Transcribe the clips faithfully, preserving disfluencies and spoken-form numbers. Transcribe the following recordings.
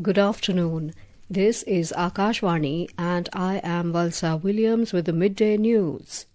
Good afternoon. This is Akashvani and I am Valsa Williams with the midday news.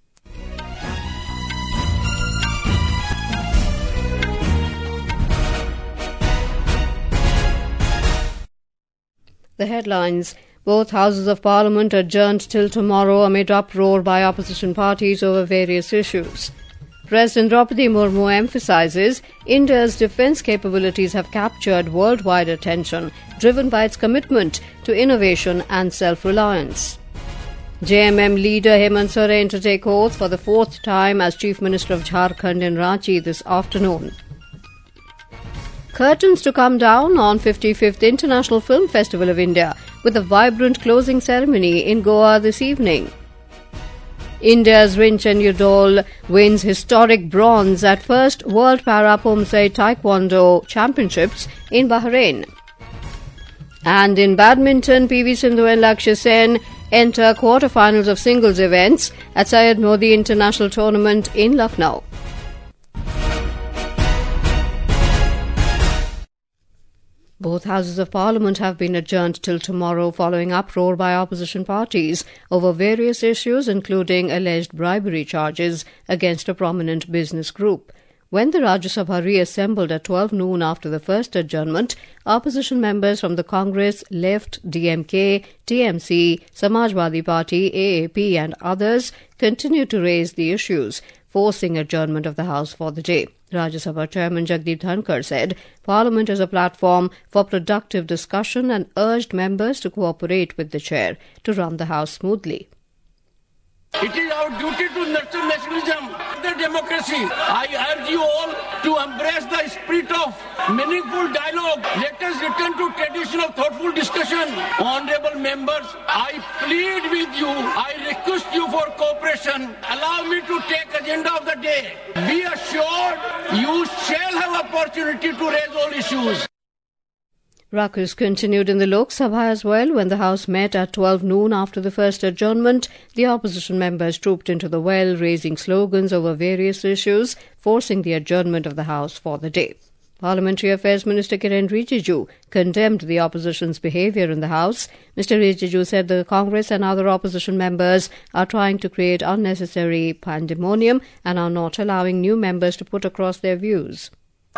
The headlines. Both houses of parliament adjourned till tomorrow amid uproar by opposition parties over various issues. President Draupadi Murmu emphasises India's defence capabilities have captured worldwide attention, driven by its commitment to innovation and self-reliance. J M M leader Hemant Soren to take oath for the fourth time as Chief Minister of Jharkhand in Ranchi this afternoon. Curtains to come down on fifty-fifth International Film Festival of India with a vibrant closing ceremony in Goa this evening. India's Rinchen Yudol wins historic bronze at first World Para Pomse Taekwondo Championships in Bahrain. And in badminton, P V Sindhu and Lakshya Sen enter quarter-finals of singles events at Syed Modi International Tournament in Lucknow. Both houses of parliament have been adjourned till tomorrow following uproar by opposition parties over various issues including alleged bribery charges against a prominent business group. When the Rajya Sabha reassembled at twelve noon after the first adjournment, opposition members from the Congress, Left, D M K, T M C, Samajwadi Party, A A P and others continued to raise the issues, forcing adjournment of the House for the day. Rajya Sabha Chairman Jagdeep Dhankar said Parliament is a platform for productive discussion and urged members to cooperate with the chair to run the House smoothly. It is our duty to nurture nationalism, the democracy. I urge you all to embrace the spirit of meaningful dialogue. Let us return to tradition of thoughtful discussion. Honorable members, I plead with you, I request you for cooperation. Allow me to take agenda of the day. Be assured you shall have opportunity to raise all issues. Ruckus continued in the Lok Sabha as well. When the House met at twelve noon after the first adjournment, the opposition members trooped into the well, raising slogans over various issues, forcing the adjournment of the House for the day. Parliamentary Affairs Minister Kiren Rijiju condemned the opposition's behaviour in the House. Mister Rijiju said the Congress and other opposition members are trying to create unnecessary pandemonium and are not allowing new members to put across their views.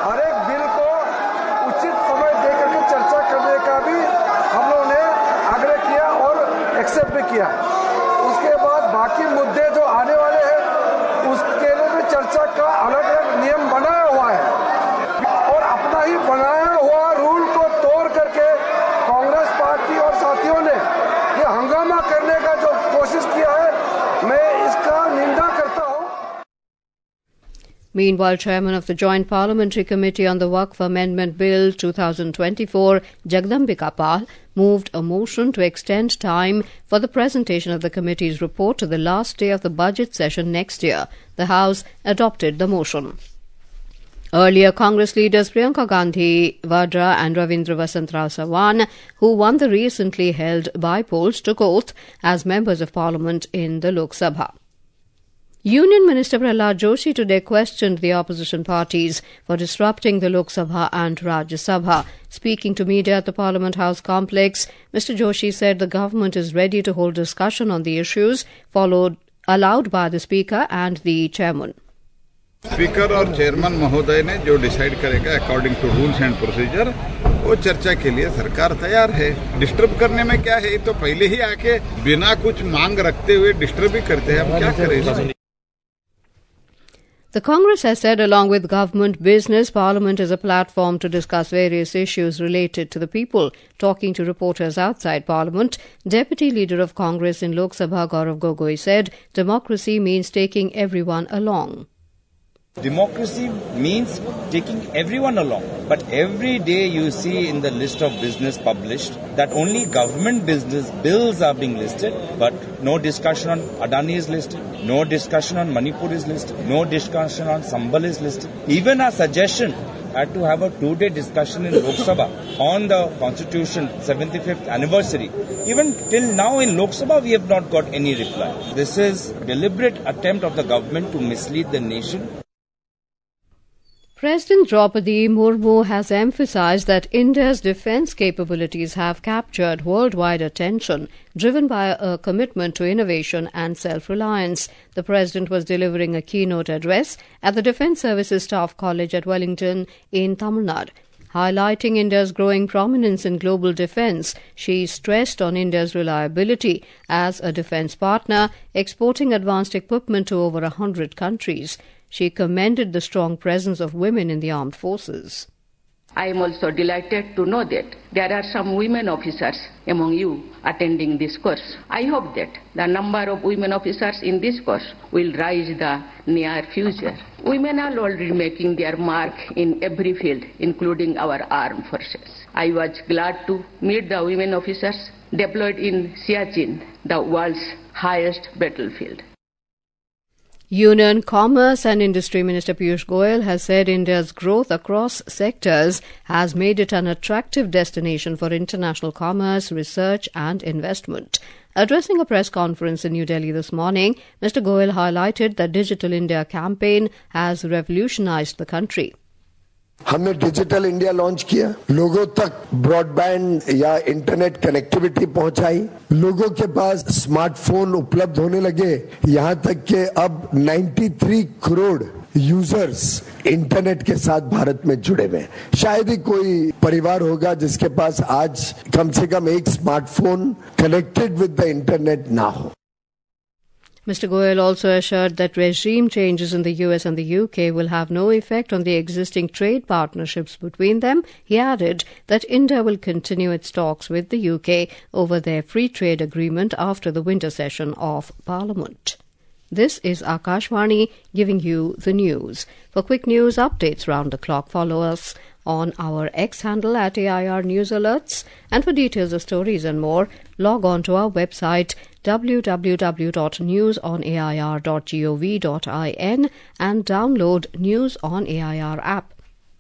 Accept भी किया उसके बाद बाकी मुद्दे जो आने वाले हैं उसके लिए भी चर्चा का अलग अलग नियम बनाया हुआ है और अपना ही बनाया हुआ रूल को तोड़ करके कांग्रेस पार्टी और साथियों ने ये हंगामा करने का जो कोशिश किया है मैं इसका निंदा करता हूं. Meanwhile, Chairman of the Joint Parliamentary Committee on the Waqf Amendment Bill twenty twenty-four, Jagdambika Pal, moved a motion to extend time for the presentation of the committee's report to the last day of the budget session next year. The House adopted the motion. Earlier, Congress leaders Priyanka Gandhi Vadra and Ravindra Vasantrao Sawan, who won the recently held by-polls, took oath as members of Parliament in the Lok Sabha. Union Minister Prahlad Joshi today questioned the opposition parties for disrupting the Lok Sabha and Rajya Sabha. Speaking to media at the Parliament House complex, Mister Joshi said the government is ready to hold discussion on the issues followed allowed by the Speaker and the Chairman. Speaker और chairman महोदय ने जो decide करेगा according to rules and procedure वो चर्चा के लिए सरकार तैयार है. डिस्टर्ब करने में क्या है, तो पहले ही आके बिना कुछ मांग रखते हुए डिस्टर्ब ही करते हैं. हम क्या करें? The Congress has said along with government business, Parliament is a platform to discuss various issues related to the people. Talking to reporters outside Parliament, Deputy Leader of Congress in Lok Sabha Gaurav Gogoi said democracy means taking everyone along. Democracy means taking everyone along. But every day you see in the list of business published that only government business bills are being listed, but no discussion on Adani is listed, no discussion on Manipur is listed, no discussion on Sambal is listed. Even our suggestion had to have a two-day discussion in Lok Sabha on the Constitution seventy-fifth anniversary. Even till now in Lok Sabha we have not got any reply. This is a deliberate attempt of the government to mislead the nation. President Draupadi Murmu has emphasized that India's defense capabilities have captured worldwide attention, driven by a commitment to innovation and self-reliance. The President was delivering a keynote address at the Defence Services Staff College at Wellington in Tamil Nadu. Highlighting India's growing prominence in global defence, she stressed on India's reliability as a defence partner, exporting advanced equipment to over one hundred countries. She commended the strong presence of women in the armed forces. I am also delighted to know that there are some women officers among you attending this course. I hope that the number of women officers in this course will rise in the near future. Women are already making their mark in every field, including our armed forces. I was glad to meet the women officers deployed in Siachen, the world's highest battlefield. Union Commerce and Industry Minister Piyush Goyal has said India's growth across sectors has made it an attractive destination for international commerce, research and investment. Addressing a press conference in New Delhi this morning, Mister Goyal highlighted that Digital India campaign has revolutionized the country. हमने digital India launch किया, लोगों तक broadband या internet connectivity पहुंचाई, लोगों के पास smartphone उपलब्ध होने लगे, यहां तक कि अब तिरानवे करोड़ यूजर्स इंटरनेट के साथ भारत में जुड़े हुए हैं। शायद ही कोई परिवार होगा जिसके पास आज कम से कम एक smartphone connected with the internet ना हो। Mister Goyal also assured that regime changes in the U S and the U K will have no effect on the existing trade partnerships between them. He added that India will continue its talks with the U K over their free trade agreement after the winter session of Parliament. This is Akashvani giving you the news. For quick news updates round the clock, follow us on our X handle at A I R News Alerts. And for details of stories and more, log on to our website w w w dot news on a i r dot gov dot in and download News on A I R app.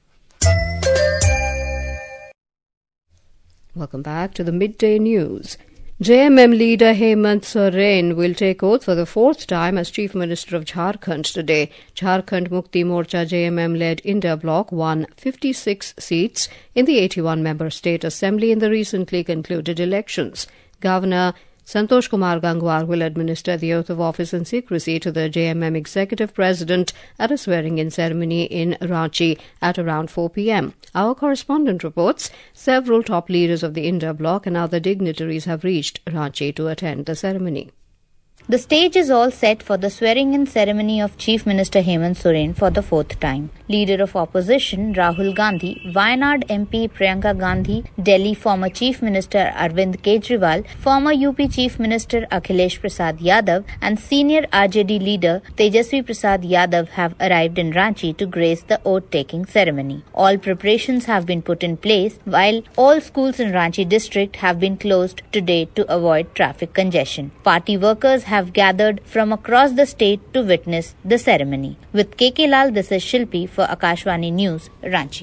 Welcome back to the midday news. J M M leader Hemant Soren will take oath for the fourth time as Chief Minister of Jharkhand today. Jharkhand Mukti Morcha J M M-led India bloc won fifty-six seats in the eighty-one member state assembly in the recently concluded elections. Governor Santosh Kumar Gangwar will administer the oath of office in secrecy to the J M M executive president at a swearing-in ceremony in Ranchi at around four p m Our correspondent reports several top leaders of the India bloc and other dignitaries have reached Ranchi to attend the ceremony. The stage is all set for the swearing-in ceremony of Chief Minister Hemant Soren for the fourth time. Leader of Opposition Rahul Gandhi, Wayanad M P Priyanka Gandhi, Delhi former Chief Minister Arvind Kejriwal, former U P Chief Minister Akhilesh Prasad Yadav and senior R J D leader Tejasvi Prasad Yadav have arrived in Ranchi to grace the oath-taking ceremony. All preparations have been put in place while all schools in Ranchi district have been closed today to avoid traffic congestion. Party workers have gathered from across the state to witness the ceremony. With K K Lal, this is Shilpi for Akashvani News, Ranchi.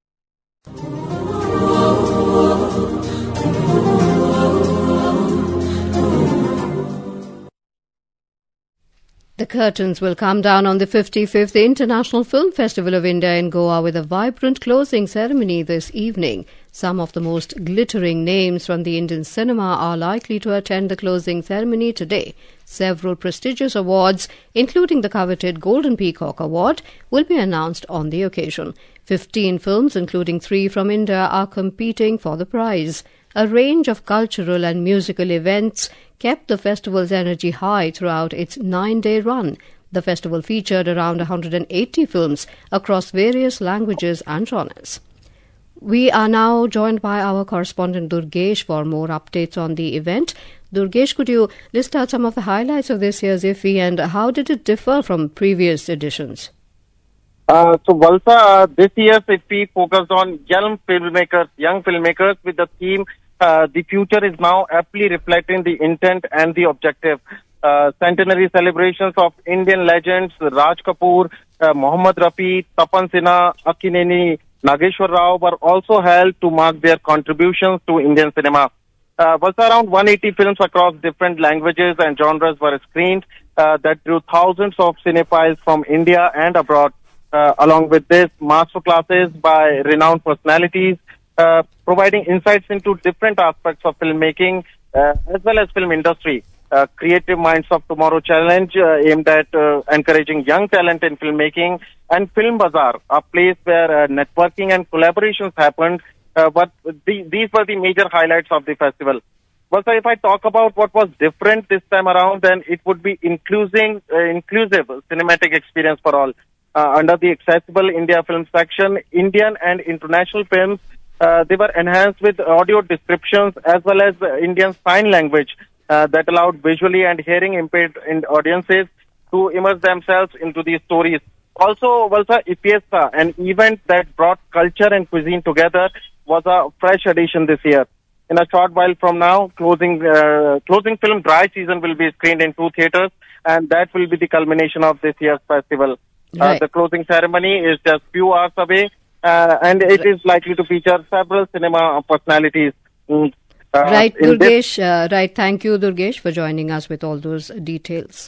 The curtains will come down on the fifty-fifth International Film Festival of India in Goa with a vibrant closing ceremony this evening. Some of the most glittering names from the Indian cinema are likely to attend the closing ceremony today. Several prestigious awards, including the coveted Golden Peacock Award, will be announced on the occasion. Fifteen films, including three from India, are competing for the prize. A range of cultural and musical events kept the festival's energy high throughout its nine-day run. The festival featured around one hundred eighty films across various languages and genres. We are now joined by our correspondent Durgesh for more updates on the event. Durgesh, could you list out some of the highlights of this year's I F F I and how did it differ from previous editions? Uh, so, Valsa, uh, this year's I F F I focused on young filmmakers, young filmmakers with the theme uh, "The Future is Now," aptly reflecting the intent and the objective. Uh, centenary celebrations of Indian legends Raj Kapoor, uh, Mohammad Rafi, Tapan Sinha, Akineni, Nageshwar Rao were also held to mark their contributions to Indian cinema. Uh, was around one hundred eighty films across different languages and genres were screened uh, that drew thousands of cinephiles from India and abroad. Uh, along with this, master classes by renowned personalities, uh, providing insights into different aspects of filmmaking uh, as well as film industry. Uh, Creative Minds of Tomorrow Challenge uh, aimed at uh, encouraging young talent in filmmaking, and Film Bazaar, a place where uh, networking and collaborations happened. Uh, but the, these were the major highlights of the festival. But if I talk about what was different this time around, then it would be including, uh, inclusive cinematic experience for all. Uh, under the Accessible India Film section, Indian and international films, uh, they were enhanced with audio descriptions as well as uh, Indian Sign Language uh, that allowed visually and hearing impaired audiences to immerse themselves into these stories. Also, Valsa Ipiesta, an event that brought culture and cuisine together, was a fresh addition this year. In a short while from now, closing uh, closing film Dry Season will be screened in two theatres, and that will be the culmination of this year's festival. Right. Uh, the closing ceremony is just few hours away, uh, and it is likely to feature several cinema personalities. Mm, uh, right, Durgesh. Uh, right, thank you, Durgesh, for joining us with all those details.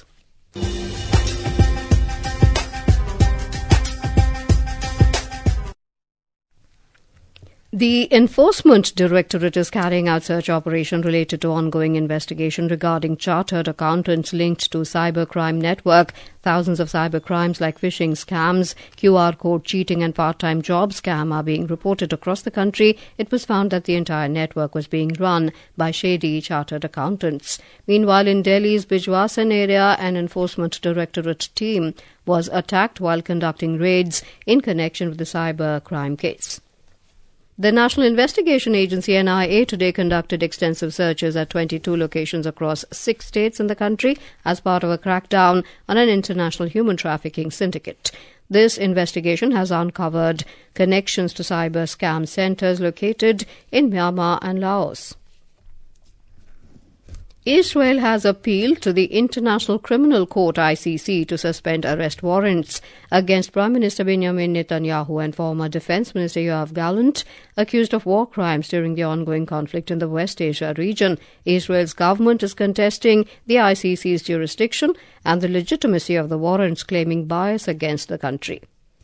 The Enforcement Directorate is carrying out search operation related to ongoing investigation regarding chartered accountants linked to cybercrime network. Thousands of cybercrimes like phishing scams, Q R code cheating and part-time job scam are being reported across the country. It was found that the entire network was being run by shady chartered accountants. Meanwhile, in Delhi's Bijwasan area, an Enforcement Directorate team was attacked while conducting raids in connection with the cybercrime case. The National Investigation Agency N I A today conducted extensive searches at twenty-two locations across six states in the country as part of a crackdown on an international human trafficking syndicate. This investigation has uncovered connections to cyber scam centres located in Myanmar and Laos. Israel has appealed to the International Criminal Court I C C to suspend arrest warrants against Prime Minister Benjamin Netanyahu and former Defence Minister Yoav Gallant, accused of war crimes during the ongoing conflict in the West Asia region. Israel's government is contesting the I C C's jurisdiction and the legitimacy of the warrants, claiming bias against the country.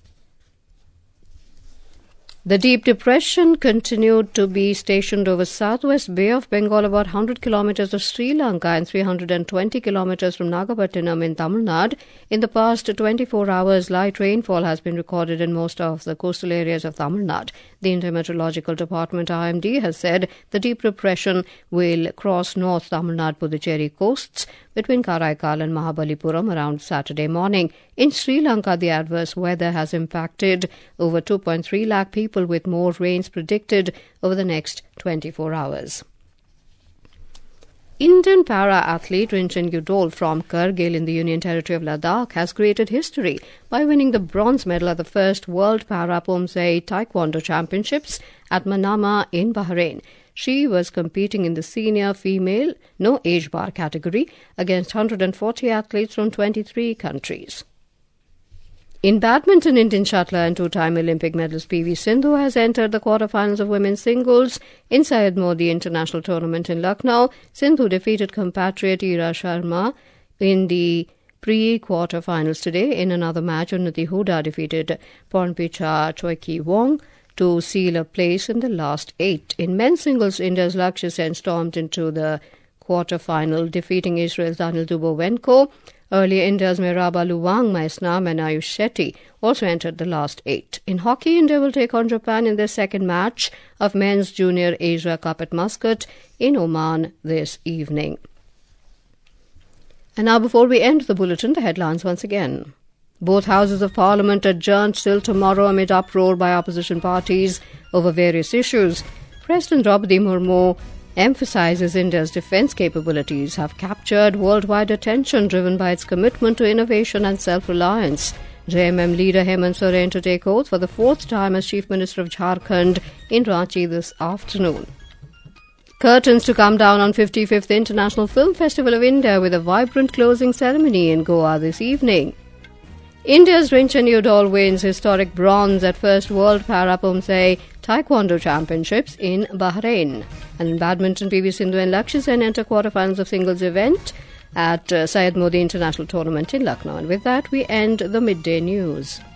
The Deep Depression continued to be stationed over southwest Bay of Bengal, about one hundred kilometres of Sri Lanka and three hundred twenty kilometres from Nagapattinam in Tamil Nadu. In the past twenty-four hours, light rainfall has been recorded in most of the coastal areas of Tamil Nadu. The Intermeteorological Department, I M D, has said the Deep Depression will cross North Tamil Nadu-Puducherry coasts between Karaikal and Mahabalipuram around Saturday morning. In Sri Lanka, the adverse weather has impacted over two point three lakh people, with more rains predicted over the next twenty-four hours. Indian para-athlete Rinchen Udol from Kargil in the Union Territory of Ladakh has created history by winning the bronze medal at the first World Para-Pomsei Taekwondo Championships at Manama in Bahrain. She was competing in the senior female no age bar category against one hundred forty athletes from twenty-three countries. In badminton, Indian shuttler and two-time Olympic medalist P V Sindhu has entered the quarterfinals of women's singles in Syed Modi International Tournament in Lucknow. Sindhu defeated compatriot Ira Sharma in the pre-quarterfinals today. In another match, Unnati Huda defeated Pornpicha Choiki Wong to seal a place in the last eight. In men's singles, India's Lakshya Sen stormed into the quarter-final, defeating Israel's Daniil Dubovenko. Earlier, India's Miraba Luwang Maisnam and Ayush Shetty also entered the last eight. In hockey, India will take on Japan in their second match of Men's Junior Asia Cup at Muscat in Oman this evening. And now, before we end the bulletin, the headlines once again. Both houses of parliament adjourned till tomorrow amid uproar by opposition parties over various issues. President Draupadi Murmu emphasizes India's defence capabilities have captured worldwide attention, driven by its commitment to innovation and self-reliance. J M M leader Hemant Soren to take oath for the fourth time as Chief Minister of Jharkhand in Ranchi this afternoon. Curtains to come down on fifty-fifth International Film Festival of India with a vibrant closing ceremony in Goa this evening. India's Rinchen Udol wins historic bronze at first World Para-Pomsei Taekwondo Championships in Bahrain. And in badminton, P V Sindhu and Lakshya Sen enter quarterfinals of singles event at uh, Syed Modi International Tournament in Lucknow. And with that, we end the midday news.